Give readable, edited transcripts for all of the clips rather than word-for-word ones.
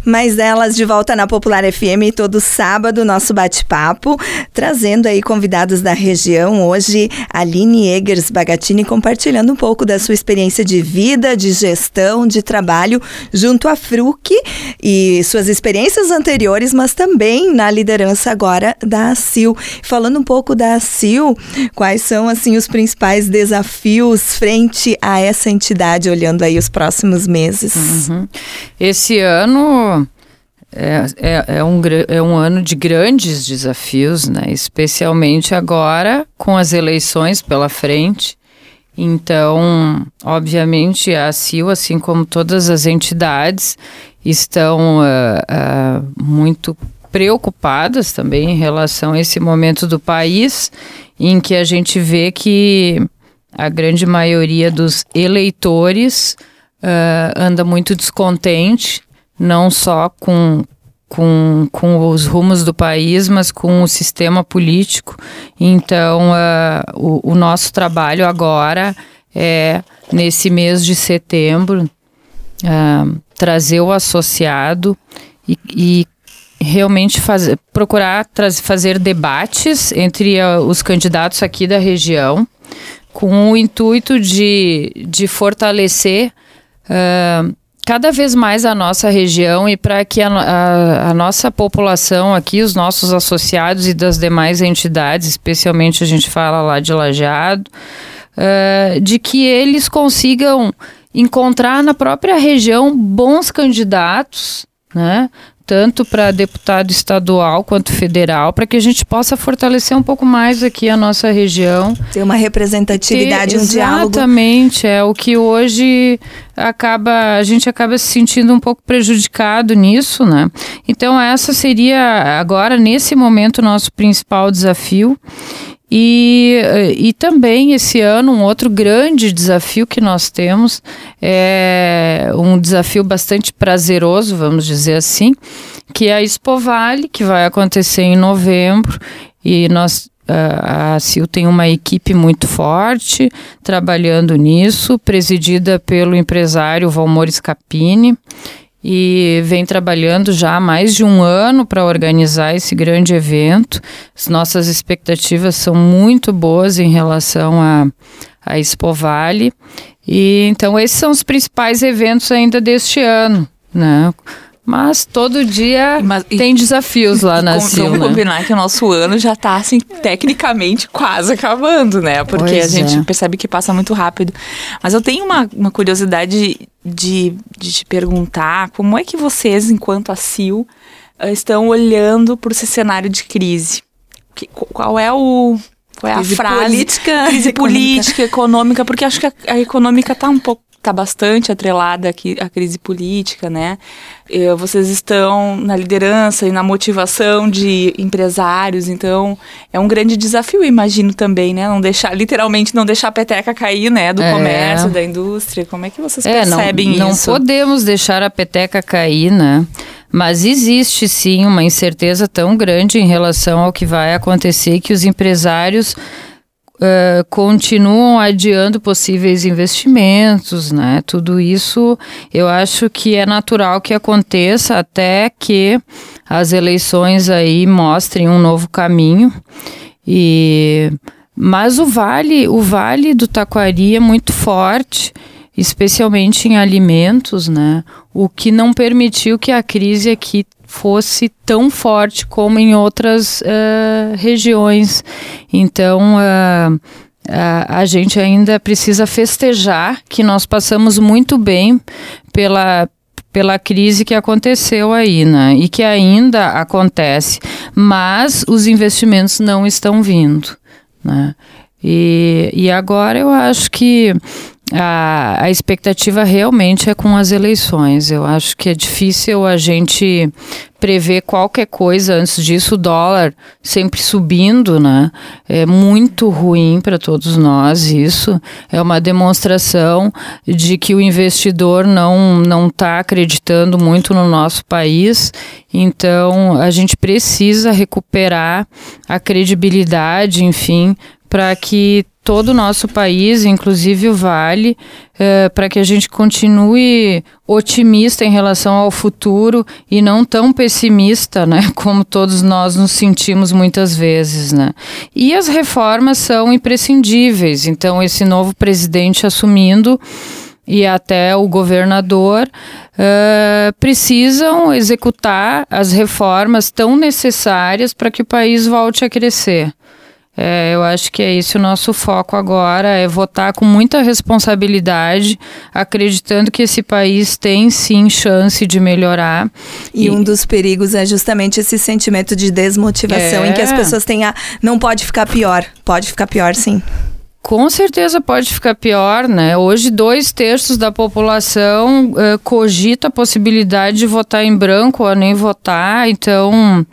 Mais elas de volta na Popular FM todo sábado, nosso bate-papo, trazendo aí convidados da região. Hoje, Aline Eggers Bagatini compartilhando um pouco da sua experiência de vida, de gestão, de trabalho junto à Fruc e suas experiências anteriores, mas também na liderança agora da ACIL. Falando um pouco da ACIL, quais são assim os principais desafios frente a essa entidade, olhando aí os próximos meses? Esse ano é um ano de grandes desafios, né? Especialmente agora com as eleições pela frente. Então, obviamente, a ACIL, assim como todas as entidades, estão muito preocupadas também em relação a esse momento do país, em que a gente vê que a grande maioria dos eleitores anda muito descontente, não só com os rumos do país, mas com o sistema político. Então, o nosso trabalho agora é, nesse mês de setembro, trazer o associado e realmente procurar fazer debates entre os candidatos aqui da região, com o intuito de fortalecer cada vez mais a nossa região e para que a nossa população aqui, os nossos associados e das demais entidades, especialmente a gente fala lá de Lajeado, de que eles consigam encontrar na própria região bons candidatos, né? Tanto para deputado estadual quanto federal, para que a gente possa fortalecer um pouco mais aqui a nossa região. Ter uma representatividade, um diálogo. Exatamente, é o que hoje a gente acaba se sentindo um pouco prejudicado nisso, né? Então essa seria agora, nesse momento, o nosso principal desafio. E também esse ano um outro grande desafio que nós temos é um desafio bastante prazeroso, vamos dizer assim, que é a Expovale, que vai acontecer em novembro, e a ACIL tem uma equipe muito forte trabalhando nisso, presidida pelo empresário Valmor Scapini, e vem trabalhando já há mais de um ano para organizar esse grande evento. As nossas expectativas são muito boas em relação à Expovale. E então esses são os principais eventos ainda deste ano, né? Mas todo dia tem desafios lá na ACIL, vamos combinar que o nosso ano já está, assim, tecnicamente quase acabando, né? Porque a gente percebe que passa muito rápido. Mas eu tenho uma curiosidade de te perguntar, como é que vocês, enquanto ACIL, estão olhando para esse cenário de crise? Qual é a frase? Crise política, econômica, porque acho que a econômica está bastante atrelada aqui à crise política, né? Vocês estão na liderança e na motivação de empresários, então é um grande desafio, imagino também, né? Literalmente não deixar a peteca cair, né? Do comércio, da indústria. Como é que vocês percebem isso? Não podemos deixar a peteca cair, né? Mas existe sim uma incerteza tão grande em relação ao que vai acontecer, que os empresários continuam adiando possíveis investimentos, né? Tudo isso eu acho que é natural que aconteça até que as eleições aí mostrem um novo caminho. Mas o Vale do Taquari é muito forte, especialmente em alimentos, né? O que não permitiu que a crise aqui fosse tão forte como em outras regiões. Então, a gente ainda precisa festejar que nós passamos muito bem pela crise que aconteceu aí, né? E que ainda acontece, mas os investimentos não estão vindo, né? E agora eu acho que a expectativa realmente é com as eleições. Eu acho que é difícil a gente prever qualquer coisa antes disso. O dólar sempre subindo, né? É muito ruim para todos nós isso. É uma demonstração de que o investidor não está acreditando muito no nosso país. Então, a gente precisa recuperar a credibilidade, enfim, para que todo o nosso país, inclusive o Vale, para que a gente continue otimista em relação ao futuro e não tão pessimista, né, como todos nós nos sentimos muitas vezes, né? E as reformas são imprescindíveis, então esse novo presidente assumindo e até o governador precisam executar as reformas tão necessárias para que o país volte a crescer. Eu acho que é esse o nosso foco agora, é votar com muita responsabilidade, acreditando que esse país tem sim chance de melhorar. E um dos perigos é justamente esse sentimento de desmotivação em que as pessoas têm não pode ficar pior sim. Com certeza pode ficar pior, né? Hoje 2/3 da população cogita a possibilidade de votar em branco ou nem votar, então...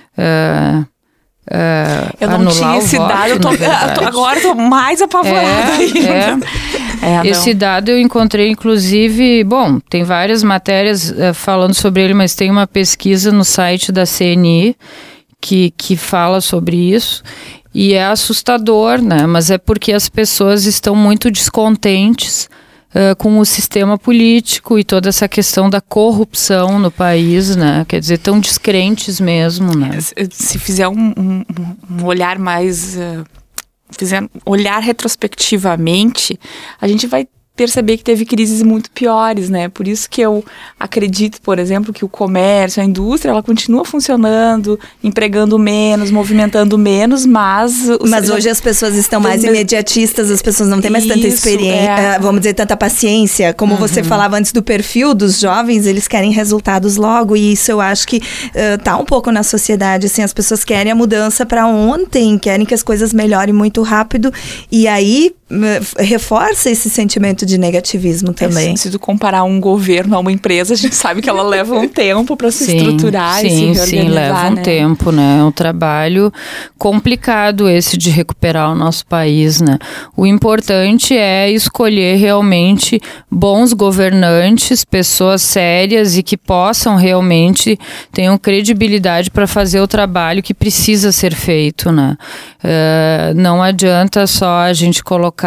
eu não tinha esse dado, agora estou mais apavorada ainda. Esse dado eu encontrei, inclusive, tem várias matérias falando sobre ele, mas tem uma pesquisa no site da CNI que fala sobre isso. E é assustador, né? Mas é porque as pessoas estão muito descontentes com o sistema político e toda essa questão da corrupção no país, né? Quer dizer, tão descrentes mesmo, né? Se fizer um olhar mais... olhar retrospectivamente, a gente vai perceber que teve crises muito piores, né? Por isso que eu acredito, por exemplo, que o comércio, a indústria, ela continua funcionando, empregando menos, movimentando menos, mas hoje as pessoas estão mais imediatistas, as pessoas não têm mais tanta experiência, vamos dizer, tanta paciência. Como você falava antes do perfil dos jovens, eles querem resultados logo, e isso eu acho que tá um pouco na sociedade, assim, as pessoas querem a mudança para ontem, querem que as coisas melhorem muito rápido, e aí reforça esse sentimento de negativismo também. Se tu comparar um governo a uma empresa, a gente sabe que ela leva um tempo para se estruturar e se reorganizar. Sim, leva um tempo, né? É um trabalho complicado esse de recuperar o nosso país, né? O importante é escolher realmente bons governantes, pessoas sérias e que possam realmente tenham credibilidade para fazer o trabalho que precisa ser feito, né? Não adianta só a gente colocar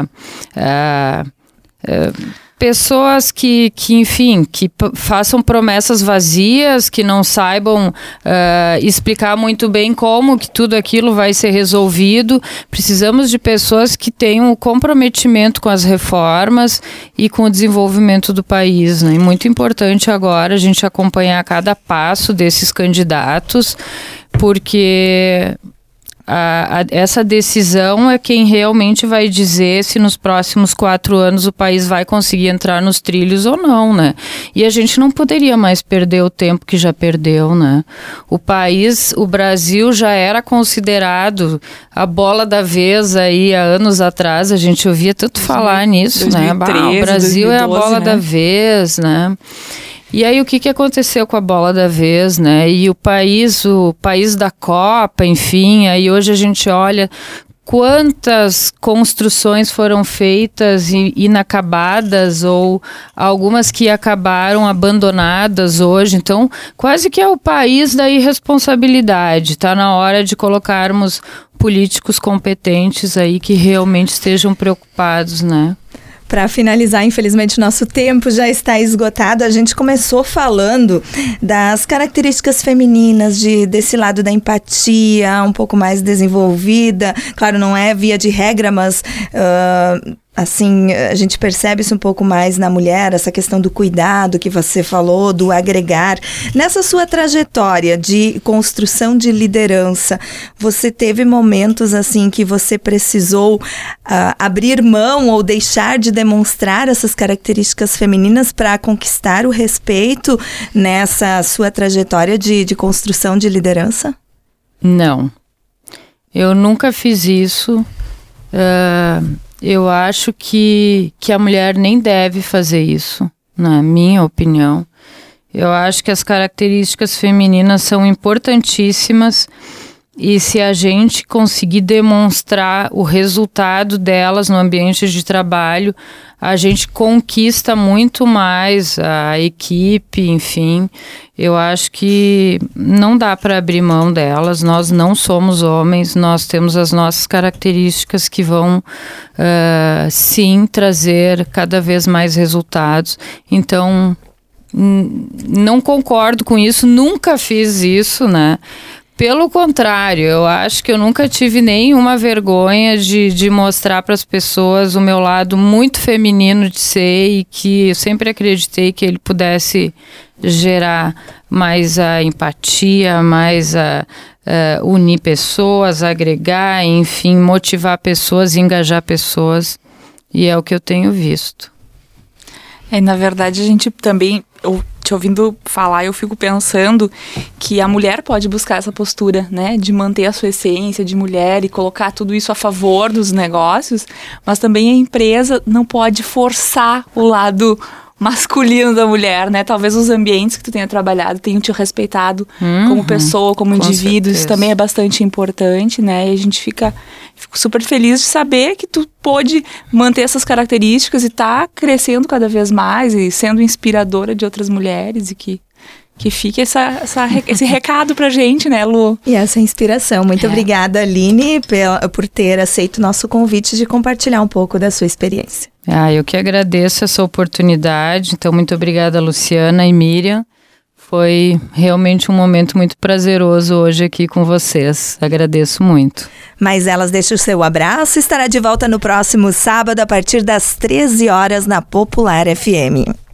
pessoas que enfim, que façam promessas vazias, que não saibam explicar muito bem como que tudo aquilo vai ser resolvido. Precisamos de pessoas que tenham o comprometimento com as reformas e com o desenvolvimento do país, né? E muito importante agora a gente acompanhar cada passo desses candidatos, porque... essa decisão é quem realmente vai dizer se nos próximos 4 anos o país vai conseguir entrar nos trilhos ou não, né? E a gente não poderia mais perder o tempo que já perdeu, né? O Brasil já era considerado a bola da vez aí há anos atrás, a gente ouvia tanto falar nisso, 2013, né? O Brasil 2012, é a bola da vez, né? E aí o que aconteceu com a bola da vez, né? E o país da Copa, enfim, aí hoje a gente olha quantas construções foram feitas e inacabadas, ou algumas que acabaram abandonadas hoje. Então, quase que é o país da irresponsabilidade. Está na hora de colocarmos políticos competentes aí que realmente estejam preocupados, né? Para finalizar, infelizmente, o nosso tempo já está esgotado. A gente começou falando das características femininas, desse lado da empatia, um pouco mais desenvolvida. Claro, não é via de regra, mas... assim, a gente percebe isso um pouco mais na mulher, essa questão do cuidado que você falou, do agregar. Nessa sua trajetória de construção de liderança, você teve momentos assim que você precisou abrir mão ou deixar de demonstrar essas características femininas para conquistar o respeito nessa sua trajetória de construção de liderança? Não. Eu nunca fiz isso. Eu acho que a mulher nem deve fazer isso, na minha opinião. Eu acho que as características femininas são importantíssimas E se a gente conseguir demonstrar o resultado delas no ambiente de trabalho, a gente conquista muito mais a equipe, enfim. Eu acho que não dá para abrir mão delas. Nós não somos homens, nós temos as nossas características que vão, sim, trazer cada vez mais resultados. Então, não concordo com isso, nunca fiz isso, né? Pelo contrário, eu acho que eu nunca tive nenhuma vergonha de mostrar para as pessoas o meu lado muito feminino de ser, e que eu sempre acreditei que ele pudesse gerar mais a empatia, mais a unir pessoas, agregar, enfim, motivar pessoas, engajar pessoas, e é o que eu tenho visto. Na verdade, a gente também... te ouvindo falar, eu fico pensando que a mulher pode buscar essa postura, né, de manter a sua essência de mulher e colocar tudo isso a favor dos negócios, mas também a empresa não pode forçar o lado masculino da mulher, né? Talvez os ambientes que tu tenha trabalhado tenham te respeitado como pessoa, como indivíduo. Isso também é bastante importante, né? E a gente fico super feliz de saber que tu pôde manter essas características e tá crescendo cada vez mais e sendo inspiradora de outras mulheres, e que fique esse recado pra gente, né, Lu? E essa inspiração. Muito obrigada, Aline, por ter aceito o nosso convite de compartilhar um pouco da sua experiência. Eu que agradeço essa oportunidade. Então, muito obrigada, Luciana e Miriam. Foi realmente um momento muito prazeroso hoje aqui com vocês. Agradeço muito. Mas elas deixam o seu abraço e estará de volta no próximo sábado a partir das 13 horas na Popular FM.